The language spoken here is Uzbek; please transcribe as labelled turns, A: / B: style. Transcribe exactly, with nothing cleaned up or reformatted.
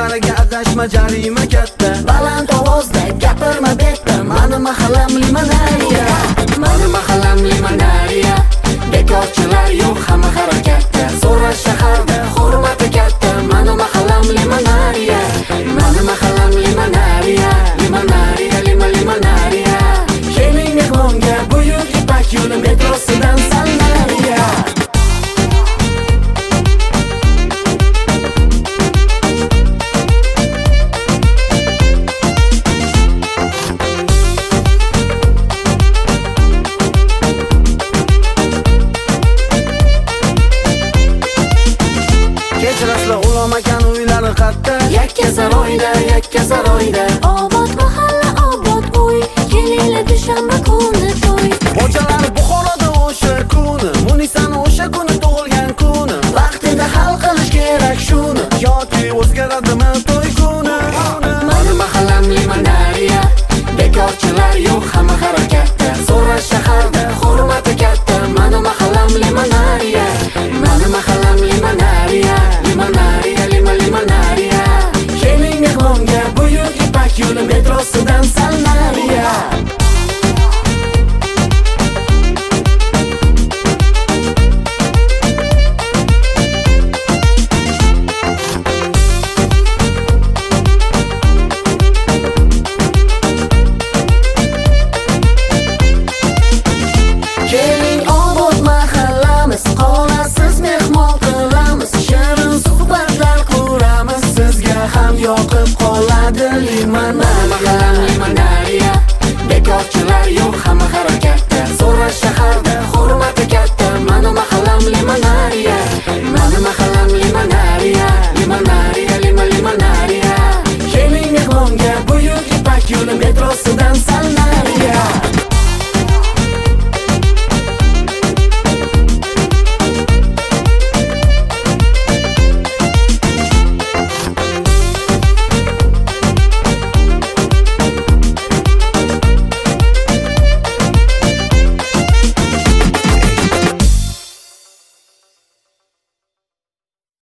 A: yo'llariga adashma, jarima katta.
B: Baland ovozda gapirma betda, mani mahallam limonariya. Mani mahallam limonariya. Bekorchilar yo'q, hamma harakatda. Zo'ra shaharda hurmati katta, mani mahallam limonariya. Mani mahallam limonariya. Limonariya, lima limonariya. Keling mehmonga buyuk Ipak yo'li metrosidan Salnariya.
A: Kechirasizlar ulamagan uylari qatta.
B: Yakka saroyda, yakka saroyda. Obod mahalla, obod uy. Kelinglar dushanba kuni to'y.
A: Bochalar Buxoroda o'sha kuni, Munisani o'sha kuni tug'ilgan kuni.
B: Vaqtida hal qilish kerak shuni.
A: Yoki o'zgaradimi to'y kuni?
B: Mani mahallam limonariya. Bekorchilar yo'q, hamma harakatda. Zo'ra shaharda hurmati katta, mani mahallam limonariya. Mani mahallam limonariya. Limonariya, lima limonariya. Keling mehmonga buyuk Ipak yo'li metrosidan Salnariya. Keling obod mahallamiz, qolasiz mehmon qilamiz. Shirin suhbatlar quramiz, sizga ham yoqib qoladi limonariya.